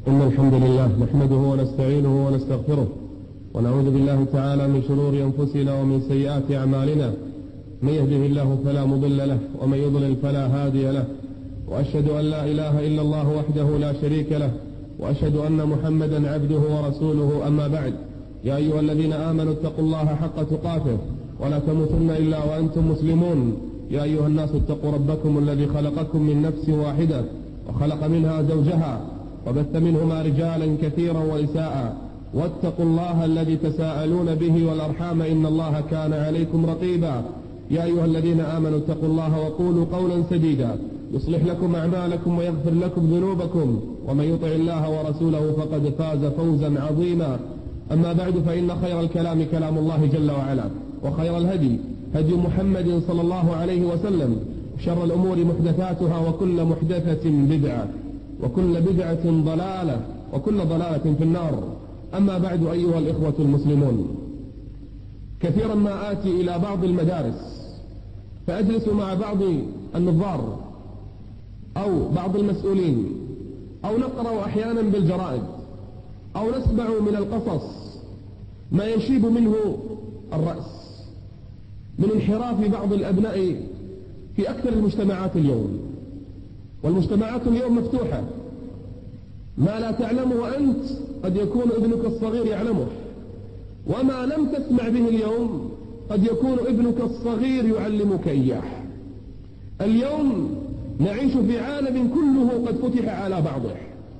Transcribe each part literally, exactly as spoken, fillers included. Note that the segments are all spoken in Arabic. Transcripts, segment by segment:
إن الحمد لله نحمده ونستعينه ونستغفره ونعوذ بالله تعالى من شرور أنفسنا ومن سيئات أعمالنا. من يهده الله فلا مضل له ومن يضلل فلا هادي له، وأشهد أن لا إله إلا الله وحده لا شريك له، وأشهد أن محمدا عبده ورسوله. أما بعد، يا أيها الذين آمنوا اتقوا الله حق تقاته ولا تموتن إلا وأنتم مسلمون. يا أيها الناس اتقوا ربكم الذي خلقكم من نفس واحدة وخلق منها زوجها وبث منهما رجالا كثيرا ونساء، واتقوا الله الذي تساءلون به والأرحام إن الله كان عليكم رقيبا. يا أيها الذين آمنوا اتقوا الله وقولوا قولا سديدا يصلح لكم أعمالكم ويغفر لكم ذنوبكم، ومن يطع الله ورسوله فقد فاز فوزا عظيما. أما بعد، فإن خير الكلام كلام الله جل وعلا، وخير الهدي هدي محمد صلى الله عليه وسلم، شر الأمور محدثاتها وكل محدثة بدعة وكل بدعة ضلالة وكل ضلالة في النار. أما بعد، أيها الإخوة المسلمون، كثيرا ما آتي إلى بعض المدارس فأجلس مع بعض النظار أو بعض المسؤولين، أو نقرأ أحيانا بالجرائد أو نسمع من القصص ما يشيب منه الرأس من انحراف بعض الأبناء في أكثر المجتمعات اليوم. والمجتمعات اليوم مفتوحة، ما لا تعلمه أنت قد يكون ابنك الصغير يعلمه، وما لم تسمع به اليوم قد يكون ابنك الصغير يعلمك إياه. اليوم نعيش في عالم كله قد فتح على بعضه،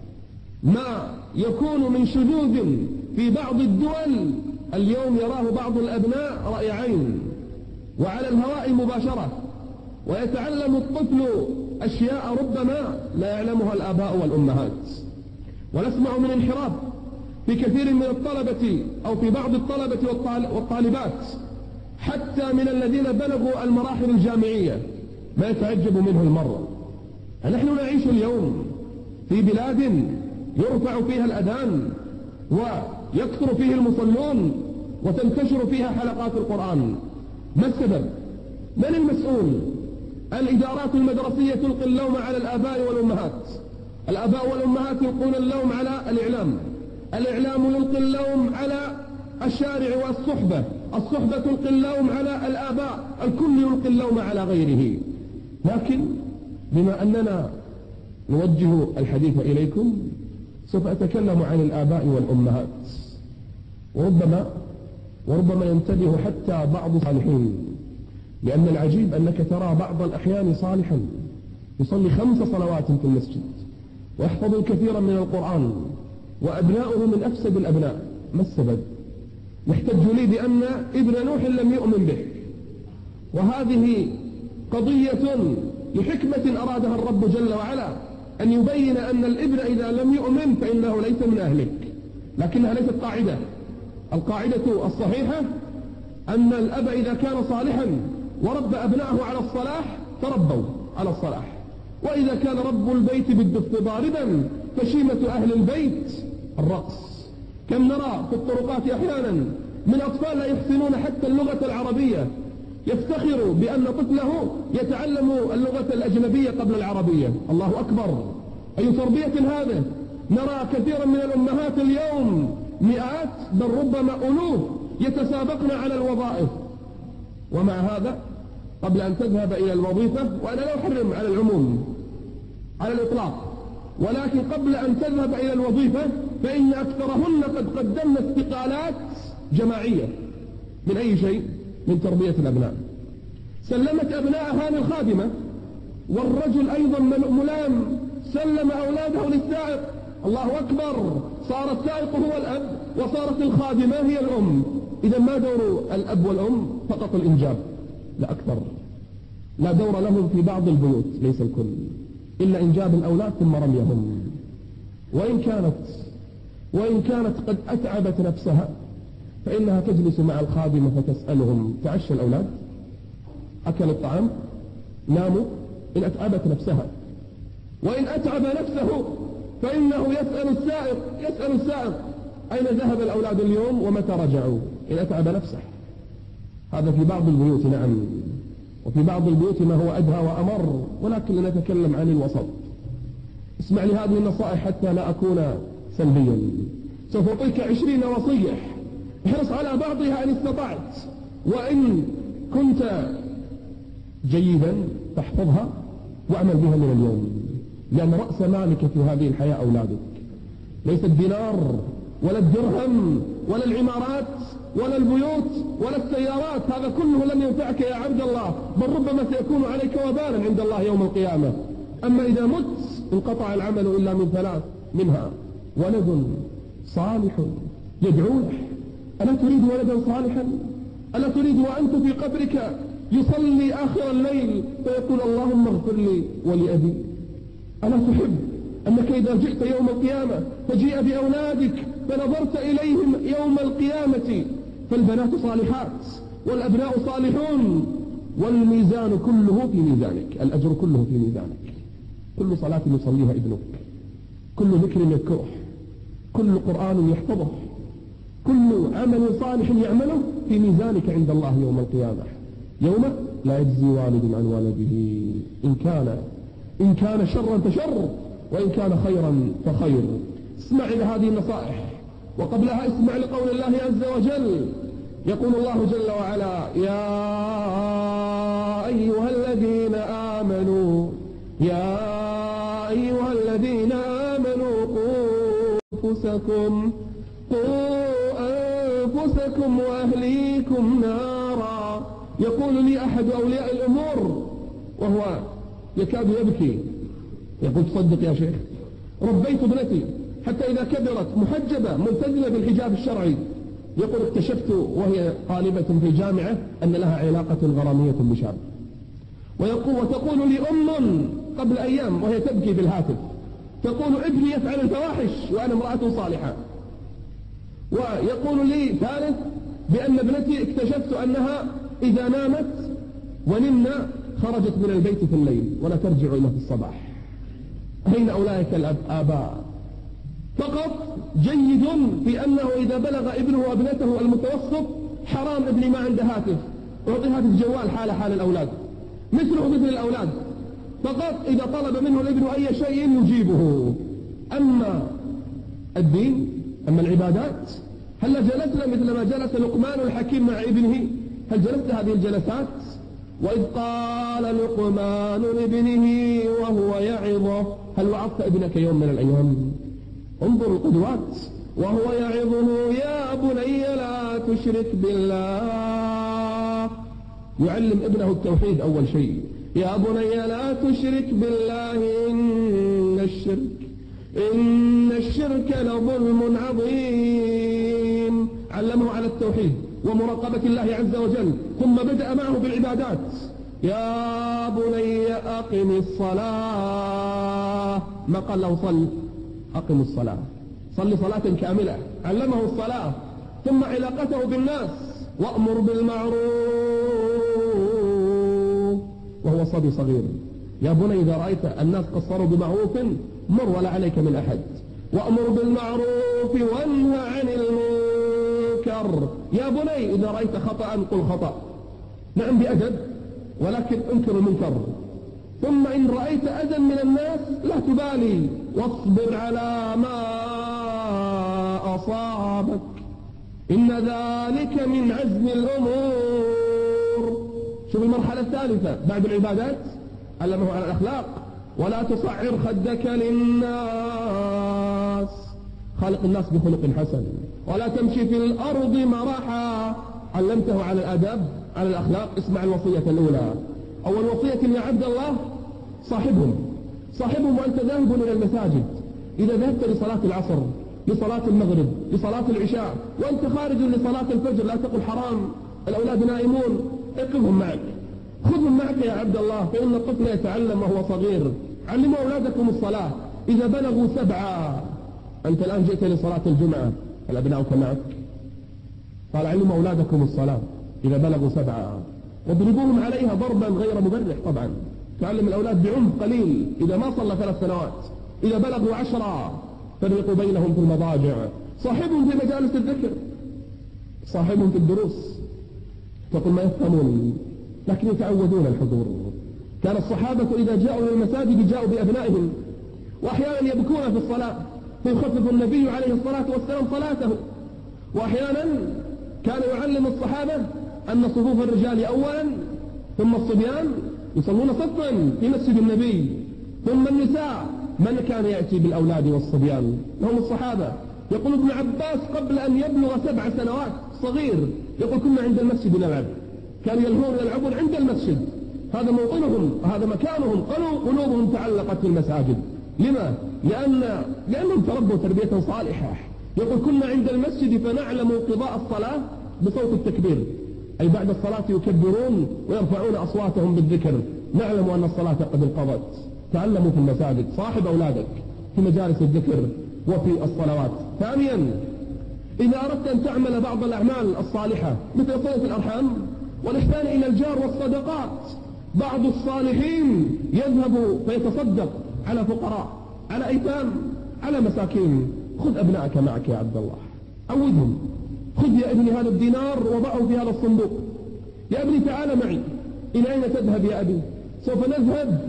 ما يكون من شذوذ في بعض الدول اليوم يراه بعض الأبناء رأي عين وعلى الهواء مباشرة، ويتعلم الطفل أشياء ربما لا يعلمها الآباء والأمهات. ونسمع من انحراف في كثير من الطلبة أو في بعض الطلبة والطالبات حتى من الذين بلغوا المراحل الجامعية، ما يتعجب منه المرء. نحن نعيش اليوم في بلاد يرفع فيها الأذان ويكثر فيه المصلون وتنتشر فيها حلقات القرآن. ما السبب؟ من المسؤول؟ الإدارات المدرسية تلقي اللوم على الآباء والأمهات، الآباء والأمهات يلقون اللوم على الإعلام، الإعلام يلقي اللوم على الشارع والصحبة، الصحبة تلقي اللوم على الآباء، الكل يلقي اللوم على غيره. لكن بما أننا نوجه الحديث إليكم سوف أتكلم عن الآباء والأمهات، وربما وربما ينتبه حتى بعض الصالحين، لأن العجيب أنك ترى بعض الأحيان صالحا يصلي خمس صلوات في المسجد ويحفظ كثيرا من القرآن، وأبناؤه من أفسد الأبناء. ما السبب؟ يحتج لي بأن ابن نوح لم يؤمن به، وهذه قضية لحكمة أرادها الرب جل وعلا أن يبين أن الابن إذا لم يؤمن فإنه ليس من أهلك، لكنها ليست قاعدة. القاعدة الصحيحة أن الأب إذا كان صالحا ورب أبنائه على الصلاح تربوا على الصلاح، وإذا كان رب البيت بالدف ضاربا فشيمة أهل البيت الرقص. كم نرى في الطرقات أحيانا من أطفال لا يحسنون حتى اللغة العربية، يفتخر بأن طفله يتعلم اللغة الأجنبية قبل العربية. الله أكبر، أي تربية هذا! نرى كثيرا من الأمهات اليوم مئات بل ربما ألوف يتسابقن على الوظائف، ومع هذا قبل أن تذهب إلى الوظيفة، وأنا لا أحرم على العموم على الإطلاق، ولكن قبل أن تذهب إلى الوظيفة فإن أكثرهن قد قدمن استقالات جماعية. من أي شيء؟ من تربية الأبناء. سلمت أبناءها للخادمة، والرجل أيضا ملام سلم أولاده للسائق. الله أكبر، صار السائق هو الأب وصارت الخادمة هي الأم. إذا ما دور الأب والأم؟ فقط الإنجاب، لا أكثر. لا دور لهم في بعض البيوت، ليس الكل، إلا إنجاب الأولاد ثم رميهم. وإن كانت وإن كانت قد أتعبت نفسها فإنها تجلس مع الخادمة فتسألهم: تعشى الأولاد؟ أكلوا الطعام؟ ناموا؟ إن أتعبت نفسها. وإن أتعب نفسه فإنه يسأل السائق يسأل السائق أين ذهب الأولاد اليوم ومتى رجعوا؟ إن أتعب نفسه. هذا في بعض البيوت، نعم، وفي بعض البيوت ما هو أدهى وأمر، ولكن لنتكلم عن الوسط. اسمع لهذه النصائح حتى لا أكون سلبيا. سوف أعطيك عشرين وصية، احرص على بعضها إن استطعت، وإن كنت جيدا فاحفظها واعمل بها من اليوم، لأن رأس مالك في هذه الحياة أولادك، ليس الدينار ولا الدرهم ولا العمارات ولا البيوت ولا السيارات، هذا كله لن ينفعك يا عبد الله، بل ربما سيكون عليك وبالا عند الله يوم القيامة. أما إذا مت انقطع العمل إلا من ثلاث، منها ولد صالح يدعو له. ألا تريد ولدا صالحا؟ ألا تريد وأنت في قبرك يصلي آخر الليل فيقول اللهم اغفر لي ولأبي؟ ألا تحب أنك إذا جئت يوم القيامة فجيء بأولادك فنظرت إليهم يوم القيامة فالبنات صالحات والأبناء صالحون والميزان كله في ميزانك، الأجر كله في ميزانك، كل صلاة يصليها ابنك، كل ذكر يذكره، كل قرآن يحفظه، كل عمل صالح يعمله في ميزانك عند الله يوم القيامة، يوم لا يجزي والد عن ولده إن كان إن كان شرا فشر وإن كان خيرا فخير. اسمع إلى هذه النصائح، وقبلها اسمع لقول الله عز وجل، يقول الله جل وعلا يا أيها الذين آمنوا يا أيها الذين آمنوا قوا أنفسكم قوا أنفسكم وأهليكم نارا. يقول لي أحد أولياء الأمور وهو يكاد يبكي، يقول تصدق يا شيخ، ربيت ابنتي حتى إذا كبرت محجبة ملتزمة بالحجاب الشرعي، يقول اكتشفت وهي طالبة في الجامعة أن لها علاقة غرامية بشاب، ويقول وتقول لي أم قبل أيام وهي تبكي بالهاتف تقول ابني يفعل الفواحش وأنا امرأة صالحة. ويقول لي ثالث بأن ابنتي اكتشفت أنها إذا نامت ونمنا خرجت من البيت في الليل ولا ترجع إلا في الصباح. أين أولئك الآباء؟ فقط جيد في أنه إذا بلغ ابنه وابنته المتوسط حرام ابني ما عنده هاتف، أعطي هاتف جوال حال حال الأولاد مثله مثل الأولاد، فقط إذا طلب منه الابن أي شيء يجيبه. أما الدين، أما العبادات، هل جلسنا مثل ما جلس لقمان الحكيم مع ابنه؟ هل جلست هذه الجلسات؟ وإذ قال لقمان لابنه وهو يعظه، هل وعظت ابنك يوم من الأيام؟ انظر القدوات. وهو يعظه يا بني لا تشرك بالله، يعلم ابنه التوحيد أول شيء، يا بني لا تشرك بالله إن الشرك إن الشرك لظلم عظيم. علمه على التوحيد ومراقبة الله عز وجل، ثم بدأ معه بالعبادات، يا بني أقم الصلاة، ما قال له صل، أقم الصلاة، صل صلاة كاملة، علمه الصلاة، ثم علاقته بالناس، وأمر بالمعروف وهو صبي صغير، يا بني إذا رأيت الناس قصروا بمعروف مر ولا عليك من أحد، وأمر بالمعروف وانهى عن المنكر، يا بني إذا رأيت خطأ قل خطأ، نعم بأدب ولكن انكر المنكر، ثم إن رأيت أذى من الناس لا تبالي واصبر على ما أصابك إن ذلك من عزم الأمور. شوف المرحلة الثالثة بعد العبادات، علمه على الأخلاق، ولا تصعر خدك للناس، خالق الناس بخلق حسن، ولا تمشي في الأرض مرحا، علمته على الآداب على الأخلاق. اسمع الوصية الأولى، أول وصية يا عبد الله، صاحبهم صاحبهم وأنت ذاهب إلى المساجد، إذا ذهبت لصلاة العصر، لصلاة المغرب، لصلاة العشاء، وأنت خارج لصلاة الفجر، لا تقل حرام الأولاد نائمون، اقفهم معك، خذهم معك يا عبد الله، فإن الطفل يتعلم وهو صغير. علموا أولادكم الصلاة إذا بلغوا سبعة، أنت الآن جئت لصلاة الجمعة، هل أبناؤك معك؟ قال علموا أولادكم الصلاة إذا بلغوا سبعة، واضربوهم عليها ضربا غير مبرح. طبعا تعلم الأولاد بعنف قليل، إذا ما صلى ثلاث سنوات، إذا بلغوا عشرة فرقوا بينهم في المضاجع، صاحبهم في مجالس الذكر، صاحبهم في الدروس، تقول ما يفهمون لكن يتعودون الحضور. كان الصحابة إذا جاءوا إلى المساجد جاءوا بأبنائهم وأحيانا يبكون في الصلاة فيخفف النبي عليه الصلاة والسلام صلاته. وأحيانا كان يعلم الصحابة أن صفوف الرجال أولا ثم الصبيان يصلون صفا في مسجد النبي، ثم النساء. من كان يأتي بالأولاد والصبيان؟ هم الصحابة. يقول ابن عباس قبل أن يبلغ سبع سنوات صغير يقول كنا عند المسجد نلعب، كانوا يلهون يلعبون عند المسجد، هذا موطنهم وهذا مكانهم. قالوا قلوبهم تعلقت في المساجد. لما؟ لأن لأنهم تربوا تربية صالحة. يقول كنا عند المسجد فنعلم انقضاء الصلاة بصوت التكبير، أي بعد الصلاة يكبرون ويرفعون أصواتهم بالذكر، نعلم أن الصلاة قد انقضت. تعلموا في المساجد، صاحب أولادك في مجالس الذكر وفي الصلوات. ثانيا، إذا أردت أن تعمل بعض الأعمال الصالحة مثل صلة الأرحام والإحسان إلى الجار والصدقات، بعض الصالحين يذهب فيتصدق على فقراء، على أيتام، على مساكين. خذ أبنائك معك يا عبد الله، عودهم. خذ يا ابني هذا الدينار وضعه في هذا الصندوق. يا ابني تعال معي. إلى أين تذهب يا أبي؟ سوف نذهب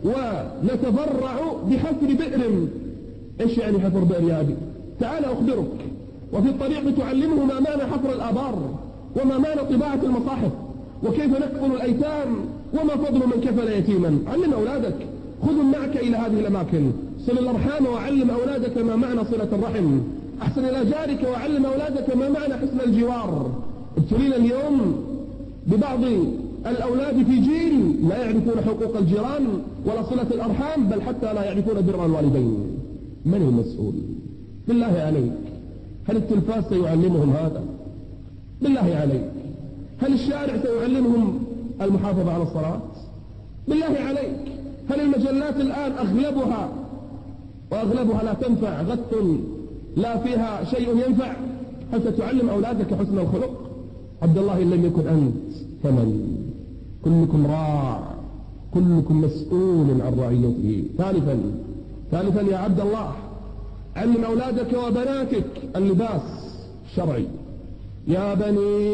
ونتبرع بحفر بئر. إيش يعني حفر بئر يا أبي؟ تعال أخبرك. وفي الطريق تعلمه ما معنى حفر الآبار، وما معنى طباعة المصاحف، وكيف نكفل الأيتام، وما فضل من كفل يتيما. علم أولادك، خذهم معك إلى هذه الأماكن. صل الأرحام وعلم أولادك ما معنى صلة الرحم. أحسن إلى جارك وعلم أولادك ما معنى حسن الجوار. ابتلينا اليوم ببعض الأولاد في جيل لا يعرفون حقوق الجيران ولا صلة الأرحام، بل حتى لا يعرفون بر الوالدين. من المسؤول؟ بالله عليك، هل التلفاز سيعلمهم هذا؟ بالله عليك، هل الشارع سيعلمهم المحافظة على الصلاة؟ بالله عليك، هل المجلات الآن أغلبها وأغلبها لا تنفع، غث لا فيها شيء ينفع؟ هل ستعلم أولادك حسن الخلق؟ عبد الله إن لم يكن أنت فمن؟ كلكم راع، كلكم مسؤول عن رعيته. ثالثا ثالثا يا عبد الله، علم أولادك وبناتك اللباس الشرعي. يا بني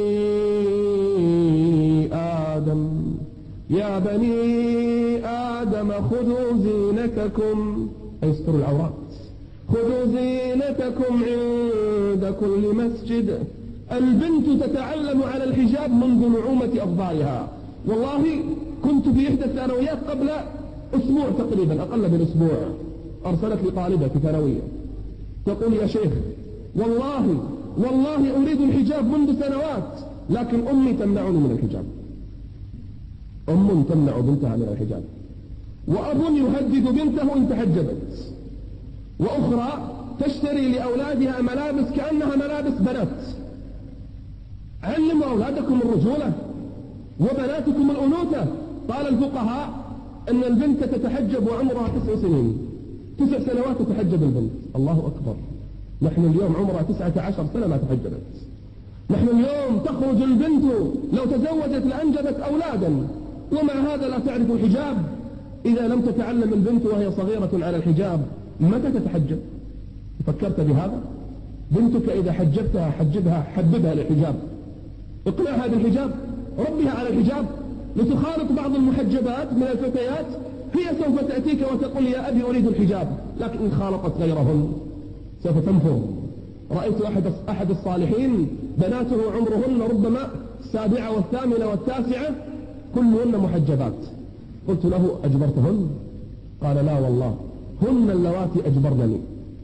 آدم يا بني آدم خذوا زينتكم، أي استروا العورات، خذوا زينتكم عند كل مسجد. البنت تتعلم على الحجاب منذ نعومة أظفارها. والله كنت في إحدى الثانويات قبل أسبوع تقريبا، أقل من أسبوع، أرسلت لي طالبة في ثانوية تقول يا شيخ والله والله أريد الحجاب منذ سنوات، لكن أمي تمنعني من الحجاب. أم تمنع بنتها من الحجاب، وأب يهدد بنته إن تحجبت، وأخرى تشتري لأولادها ملابس كأنها ملابس بنات. علموا أولادكم الرجولة وبناتكم الأنوثة. قال الفقهاء أن البنت تتحجب وعمرها تسع سنين، تسع سنوات تتحجب البنت. الله أكبر، نحن اليوم عمرها تسعة عشر سنة ما تحجبت. نحن اليوم تخرج البنت لو تزوجت لأنجبت أولادا، ومع هذا لا تعرف الحجاب. إذا لم تتعلم البنت وهي صغيرة على الحجاب متى تتحجب؟ فكرت بهذا؟ بنتك إذا حجبتها حجبها حببها للحجاب، اقنعها بالحجاب، ربها على الحجاب. لتخالط بعض المحجبات من الفتيات، هي سوف تأتيك وتقول يا أبي أريد الحجاب، لكن إن خالطت غيرهن سوف تنفر. رأيت أحد أحد الصالحين بناته عمرهن ربما السابعة والثامنة والتاسعة كلهن محجبات. قلت له أجبرتهن؟ قال لا والله، هن اللواتي أجبرنني.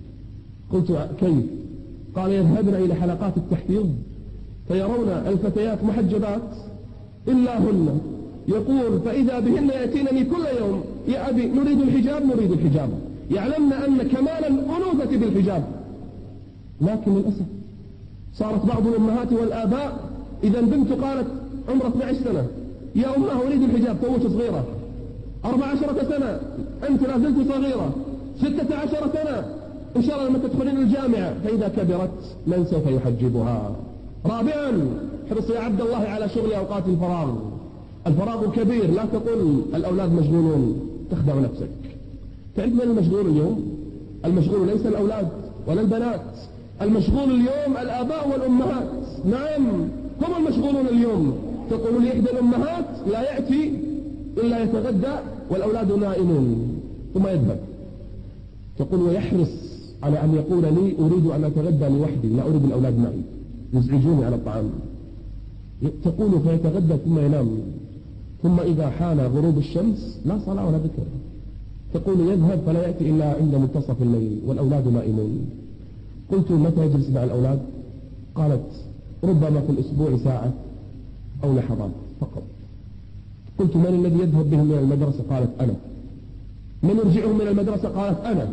قلت كيف؟ قال يذهبن إلى حلقات التحفيظ فيرون الفتيات محجبات إلا هن، يقول فإذا بهن يأتينني كل يوم يا أبي نريد الحجاب نريد الحجاب، يعلمن أن كمال الأنوثة بالحجاب. لكن للأسف صارت بعض الأمهات والآباء إذا البنت قالت عمرها اثنتي عشرة سنة يا أمها أريد الحجاب، توك صغيرة، أربع عشرة سنة أنت لا زلت صغيرة، ستة عشر سنة إن شاء الله لما تدخلين الجامعة، فإذا كبرت من سوف يحجبها؟ رابعا، حرص يا عبد الله على شغل أوقات الفراغ. الفراغ كبير، لا تقول الأولاد مشغولون، تخدع نفسك. تعرف من المشغول اليوم؟ المشغول ليس الأولاد ولا البنات، المشغول اليوم الآباء والأمهات. نعم هم المشغولون اليوم. تقول لي إحدى الأمهات لا يأتي إلا يتغدى والأولاد نائمون ثم يذهب. تقول ويحرص على أن يقول لي أريد أن أتغدى لوحدي لا أريد الأولاد معي يزعجوني على الطعام. تقول فيتغدى ثم ينام، ثم إذا حان غروب الشمس لا صلاة ولا ذكر. تقول يذهب فلا يأتي إلا عند منتصف الليل والأولاد نائمون. قلت متى يجلس مع الأولاد؟ قالت ربما في الأسبوع ساعة أو لحظات فقط. قلت من الذي يذهب بهم من المدرسة؟ قالت أنا. من يرجعهم من المدرسة؟ قالت أنا.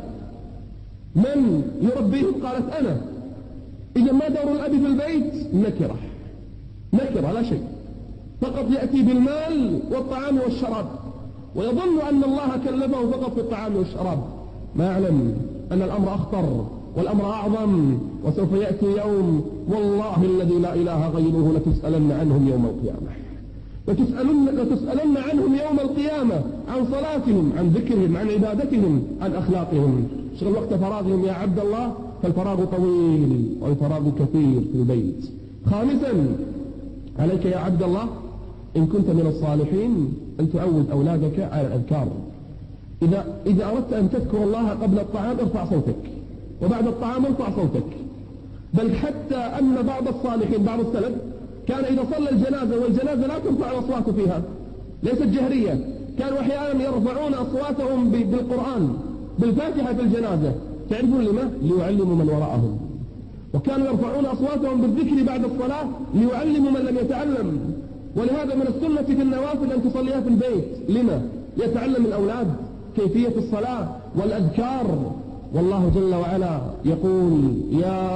من يربيهم؟ قالت أنا. إذا ما دور الأب في البيت؟ نكرة نكرة لا شيء، فقط يأتي بالمال والطعام والشراب، ويظن أن الله كلفه فقط في الطعام والشراب، ما يعلم أن الأمر أخطر والأمر أعظم، وسوف يأتي يوم والله الذي لا إله غيره لتسألن عنهم يوم القيامة، لتسألن, لتسألن عنهم يوم القيامة عن صلاتهم، عن ذكرهم، عن عبادتهم، عن أخلاقهم. شغل وقت فراغهم يا عبد الله، فالفراغ طويل والفراغ كثير في البيت. خامسا عليك يا عبد الله إن كنت من الصالحين أن تعود أولادك على الأذكار. إذا, إذا أردت أن تذكر الله قبل الطعام ارفع صوتك، وبعد الطعام ارفع صوتك. بل حتى أن بعض الصالحين بعض السلف كان إذا صلى الجنازة والجنازة لا ترفع الأصوات فيها ليست جهرية، كانوا أحيانا يرفعون أصواتهم بالقرآن بالفاتحة في الجنازة. تعرفون لما؟ ليعلموا من وراءهم. وكانوا يرفعون أصواتهم بالذكر بعد الصلاة ليعلموا من لم يتعلم. ولهذا من السنة في النوافل أن تصليها في البيت. لما؟ يتعلم الأولاد كيفية الصلاة والأذكار. والله جل وعلا يقول يا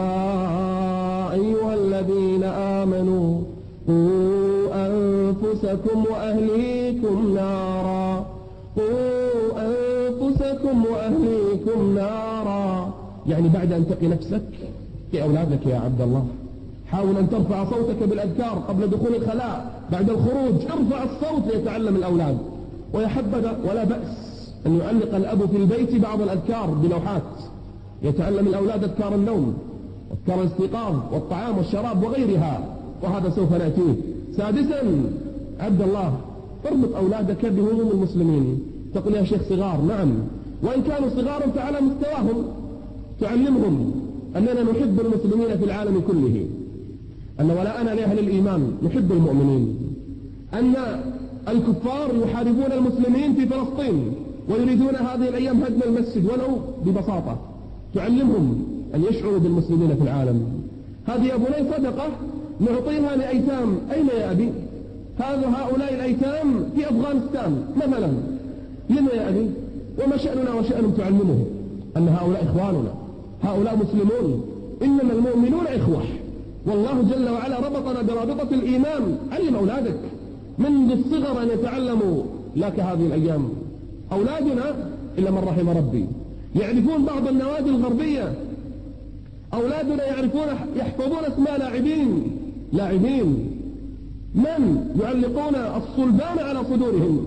أيها الذين آمنوا قوا أنفسكم وأهليكم نارا قوا أنفسكم وأهليكم نارا، يعني بعد أن تقي نفسك في أولادك يا عبد الله حاول أن ترفع صوتك بالأذكار قبل دخول الخلاء، بعد الخروج ارفع الصوت ليتعلم الأولاد. ويحبذ ولا بأس أن يعلق الأب في البيت بعض الأذكار بلوحات، يتعلم الأولاد أذكار النوم وأذكار الاستيقاظ والطعام والشراب وغيرها، وهذا سوف نأتيه. سادسا عبد الله اربط أولادك بهموم المسلمين. تقول يا شيخ صغار، نعم، وإن كانوا صغارا فعلى مستواهم تعلمهم أننا نحب المسلمين في العالم كله، أن ولاءنا لأهل الإيمان، نحب المؤمنين، أن الكفار يحاربون المسلمين في فلسطين ويريدون هذه الأيام هدم المسجد ولو ببساطة. تعلمهم أن يشعروا بالمسلمين في العالم. هذه يا بني صدقة نعطيها لأيتام. أين يا أبي؟ هذا هؤلاء الأيتام في أفغانستان مثلا. لما يا أبي؟ وما شأننا وشأنهم؟ تعلمهم أن هؤلاء إخواننا، هؤلاء مسلمون، إنما المؤمنون إخوة. والله جل وعلا ربطنا برابطة الإيمان. علم أولادك منذ الصغر أن يتعلموا لك هذه الأيام. أولادنا إلا من رحم ربي يعرفون بعض النوادي الغربية، أولادنا يعرفون يحفظون اسماء لاعبين لاعبين من يعلقون الصلبان على صدورهم،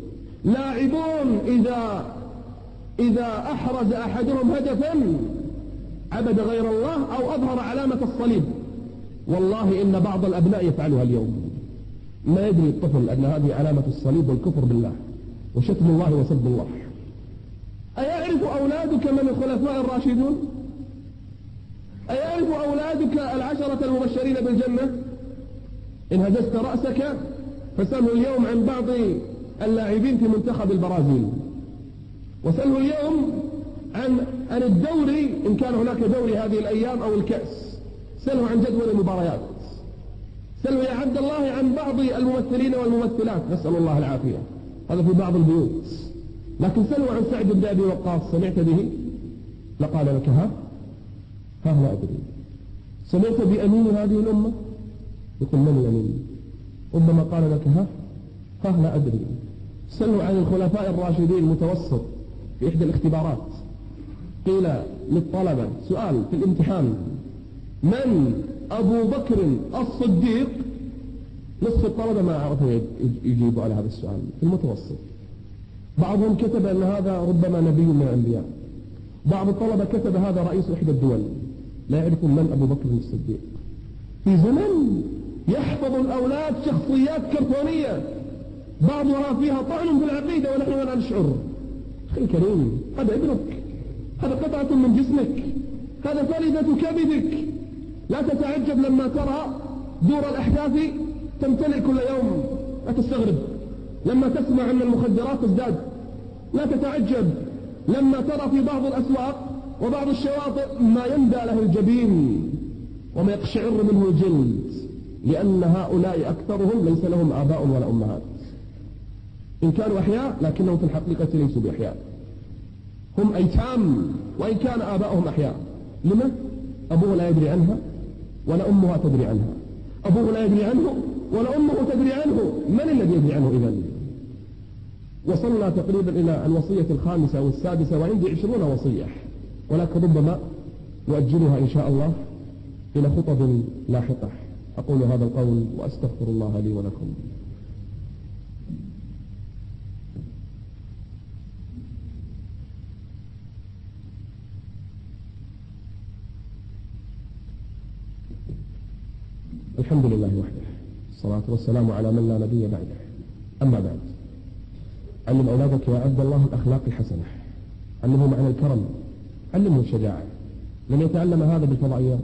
لاعبون إذا إذا أحرز أحدهم هدفا عبد غير الله أو أظهر علامة الصليب. والله إن بعض الأبناء يفعلها اليوم، ما يدري الطفل أن هذه علامة الصليب والكفر بالله وشتم الله وسب الله. أيعرف أولادك من الخلفاء الراشدون؟ أيعرف أولادك العشرة المبشرين بالجنة؟ إن هززت رأسك فسأله اليوم عن بعض اللاعبين في منتخب البرازيل، وسأله اليوم عن عن الدوري إن كان هناك دوري هذه الأيام أو الكأس، سأله عن جدول المباريات، سأله يا عبد الله عن بعض الممثلين والممثلات، نسأل الله العافية، هذا في بعض البيوت. لكن سأله عن سعد بن أبي وقاص، سمعت به؟ لقال لك ها ها لا أدري. سمعت بأمين هذه الأمة؟ يقول من الأمين؟ ربما قال لك ها ها لا أدري. سأله عن الخلفاء الراشدين المتوسط في إحدى الاختبارات، قيل للطلبة سؤال في الامتحان من أبو بكر الصديق؟ نصف الطلبة ما عرفوا يجيبوا على هذا السؤال في المتوسط. بعضهم كتب أن هذا ربما نبي من الأنبياء، بعض الطلبة كتب هذا رئيس إحدى الدول، لا يعرفون من أبو بكر الصديق. في زمن يحفظ الأولاد شخصيات كرتونية بعضها فيها طعن في العقيدة ونحن لا نشعر. أخي الكريم، هذا ابنك هذا قطعة من جسمك، هذا فردة كبدك. لا تتعجب لما ترى دور الأحداث تمتلئ كل يوم، لا تستغرب لما تسمع أن المخدرات تزداد، لا تتعجب لما ترى في بعض الأسواق وبعض الشواطئ ما يندى له الجبين وما يقشعر منه الجلد، لأن هؤلاء أكثرهم ليس لهم آباء ولا أمهات، إن كانوا أحياء لكنهم في الحقيقة ليسوا بأحياء، هم أيتام وإن كان آباؤهم أحياء. لما؟ أبوه لا يدري عنها ولا أمها تدري عنها، أبوه لا يدري عنه ولا أمه تدري عنه، من الذي يدري عنه إذن؟ وصلنا تقريبا إلى الوصية الخامسة والسادسة وعندي عشرون وصية، ولكن ربما نؤجلها إن شاء الله إلى خطب لاحقة. أقول هذا القول وأستغفر الله لي ولكم. الحمد لله وحده، الصلاة والسلام على من لا نبي بعده. أما بعد، علم أولادك يا عبد الله الأخلاق الحسنة، علمهم معنى الكرم، علمهم الشجاعة. لن يتعلم هذا بالفضائيات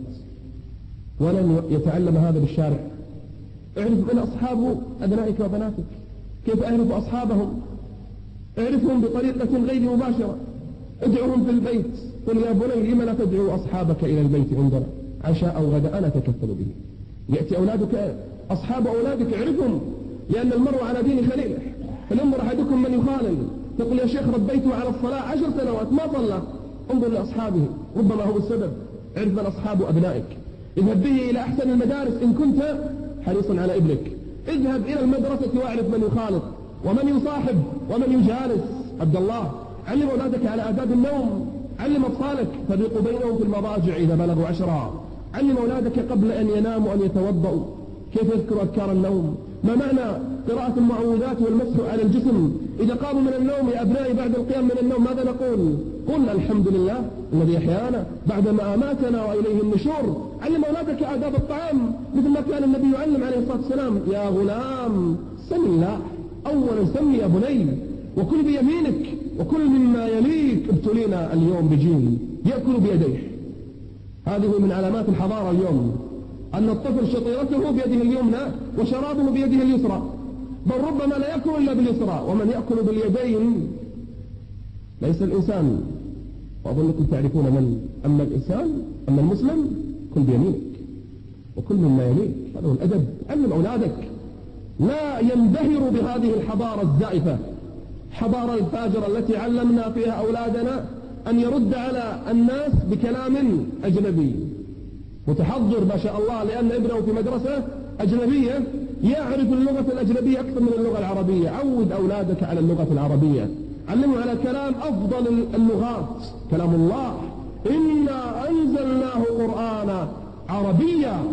ولن يتعلم هذا بالشارع. اعرف من أصحاب أبنائك وبناتك، كيف أعرف أصحابهم؟ اعرفهم بطريقة غير مباشرة، ادعوهم في البيت، قل يا بني لم لا تدعو أصحابك إلى البيت عندنا عشاء أو غداء أنا أتكفل به. يأتي أولادك أصحاب أولادك اعرفهم، لأن المرء على دين خليله، فلينظر أحدكم من يخالل. تقول يا شيخ ربيته على الصلاة عشر سنوات ما صلى، انظر لأصحابه ربما هو السبب. اعرف من أصحاب أبنائك، اذهب به إلى أحسن المدارس إن كنت حريصا على ابنك، اذهب إلى المدرسة واعرف من يخالط ومن يصاحب ومن يجالس. عبد الله، علم أولادك على آداب النوم، علم أطفالك فرقوا بينهم في المضاجع إذا بلغوا عشرة، علم أولادك قبل أن يناموا أن يتوضأوا كيف يذكروا أذكار النوم، ما معنى قراءة المعوذات والمسح على الجسم. إذا قاموا من النوم يا أبنائي بعد القيام من النوم ماذا نقول؟ قل الحمد لله الذي أحيانا بعدما أماتنا وإليه النشور. علم أولادك آداب الطعام مثل ما كان النبي يعلم عليه الصلاة والسلام، يا غلام سم الله، أولا سم يا بني وكل بيمينك وكل مما يليك. ابتلينا اليوم بجيل يأكل بيديه، هذه من علامات الحضارة اليوم، أن الطفل شطيرته بيده اليمنى وشرابه بيده اليسرى، بل ربما لا يأكل إلا باليسرى. ومن يأكل باليدين ليس الإنسان، وأظنكم تعرفون من. أما الإنسان أما المسلم كل بيمينك وكل مما يليك، هذا هو الأدب. علم أولادك، لا ينبهروا بهذه الحضارة الزائفة، حضارة الفاجرة التي علمنا فيها أولادنا أن يرد على الناس بكلام أجنبي، متحضر ما شاء الله لأن ابنه في مدرسة أجنبية يعرف اللغة الأجنبية أكثر من اللغة العربية. عود أولادك على اللغة العربية، علموا على كلام أفضل اللغات، كلام الله، إنا أنزلناه قرآنا عربيا.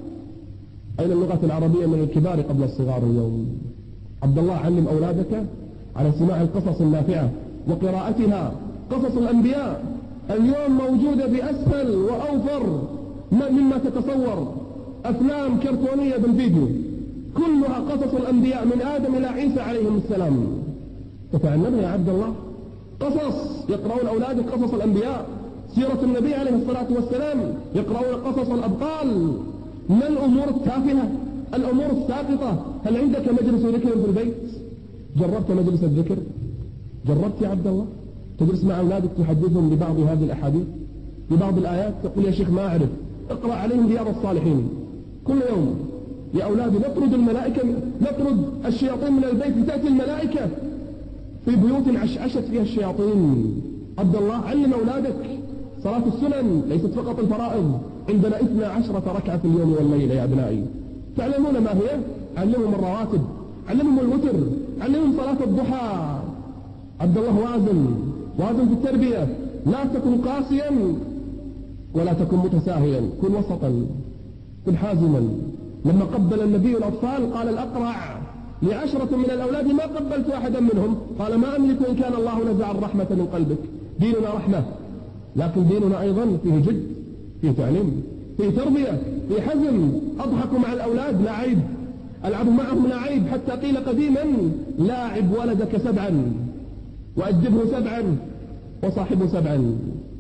أين اللغة العربية من الكبار قبل الصغار اليوم؟ عبد الله، علم أولادك على سماع القصص النافعة وقراءتها. قصص الأنبياء اليوم موجودة بأسهل وأوفر مما تتصور، أفلام كرتونية بالفيديو كلها قصص الأنبياء من آدم إلى عيسى عليهم السلام. تتعلمها يا عبد الله، قصص يقرؤون أولادك قصص الأنبياء، سيرة النبي عليه الصلاة والسلام، يقرؤون قصص الأبطال. ما الأمور التافهة، الأمور الساقطة. هل عندك مجلس ذكر في البيت؟ جربت مجلس الذكر؟ جربت يا عبد الله تجلس مع أولادك تحدثهم ببعض هذه الأحاديث ببعض الآيات؟ تقول يا شيخ ما أعرف، اقرأ عليهم رياض الصالحين كل يوم. يا أولادي نطرد الملائكة، نطرد الشياطين من البيت، تأتي الملائكة في بيوت عشعشت فيها الشياطين. عبد الله، علم أولادك صلاة السنن ليست فقط الفرائض، عندنا اثنا عشرة ركعة في اليوم والليلة يا أبنائي، تعلمون ما هي؟ علمهم الرواتب، علمهم الوتر، علمهم صلاة الضحى. عبد الله، وازن وازن في التربية، لا تكن قاسيا ولا تكن متساهلا، كن وسطا، كن حازما. لما قبل النبي الأطفال قال الأقرع لعشرة من الأولاد ما قبلت أحدا منهم، قال ما أملك إن كان الله نزع الرحمة من قلبك. ديننا رحمة، لكن ديننا أيضا فيه جد، فيه تعليم، فيه تربية، فيه حزم. أضحكوا مع الأولاد لا عيب، ألعبوا معهم لا عيب، حتى قيل قديما لاعب ولدك سبعا وأدبه سبعا وصاحبه سبعا.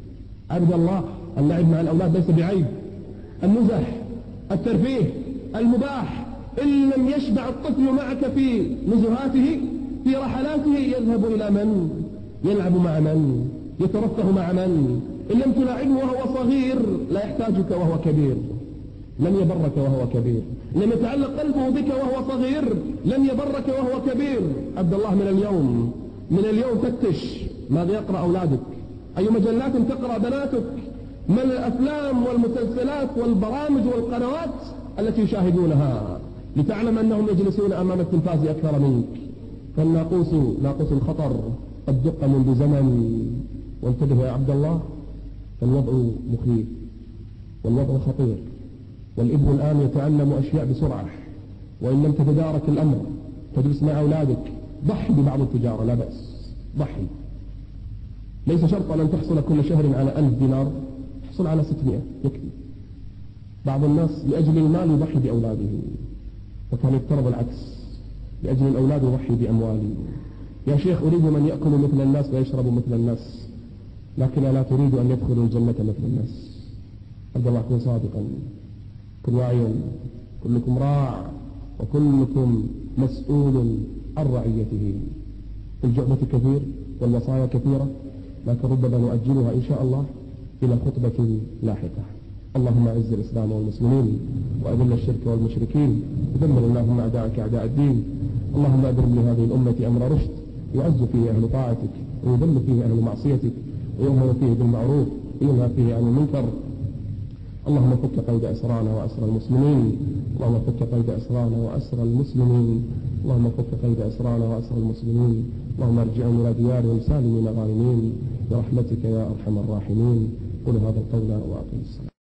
عبد الله اللعب مع الأولاد ليس بعيب. النزح، الترفيه، المباح، إن لم يشبع الطفل معك في نزهاته في رحلاته يذهب إلى من؟ يلعب مع من؟ يترفه مع من؟ إن لم تلاعبه وهو صغير لا يحتاجك وهو كبير، لن يبرك وهو كبير. لم يتعلق قلبه بك وهو صغير لن يبرك وهو كبير. عبد الله من اليوم من اليوم فتش ماذا يقرأ أولادك، أي مجلات تقرأ بناتك، من الأفلام والمسلسلات والبرامج والقنوات التي يشاهدونها، لتعلم أنهم يجلسون أمام التلفاز أكثر منك. فالناقوس ناقوس الخطر قد دق منذ زمن. وانتبه يا عبد الله، فالوضع مخيف والوضع خطير، والابن الآن يتعلم أشياء بسرعة، وإن لم تتدارك الأمر تجلس مع أولادك. ضحي ببعض التجارة لا بأس، ضحي، ليس شرطا أن تحصل كل شهر على ألف دينار، تحصل على ستمائة يكفي. بعض الناس لأجل المال يضحي بأولاده، وكان يفترض العكس، لأجل الأولاد يضحي بأمواله. يا شيخ أريد من يأكل مثل الناس ويشرب مثل الناس، لكن لا تريد أن يدخلوا الجنة مثل الناس. عبد الله كن صادقا، كن واعيا، كلكم راع وكلكم مسؤول عن رعيته. الجعبة كثير والوصايا كثيرة، لكن ربما نؤجلها إن شاء الله إلى خطبة لاحقة. اللهم أعز الإسلام والمسلمين وأذل الشرك والمشركين، ودمر اللهم أعداءك أعداء الدين. اللهم أبرم لهذه الأمة أمر رشد يعز فيه أهل طاعتك ويذل فيه أهل معصيتك، ويؤمر فيه بالمعروف وينهى فيه عن المنكر. اللهم فك قيد أسرانا وأسر المسلمين، اللهم فك قيد أسرانا وأسر المسلمين، اللهم فك قيد أسرانا وأسر المسلمين، اللهم ارجعهم إلى ديارهم سالمين غانمين برحمتك يا أرحم الراحمين. قل هذا القول وأقم الصلاة.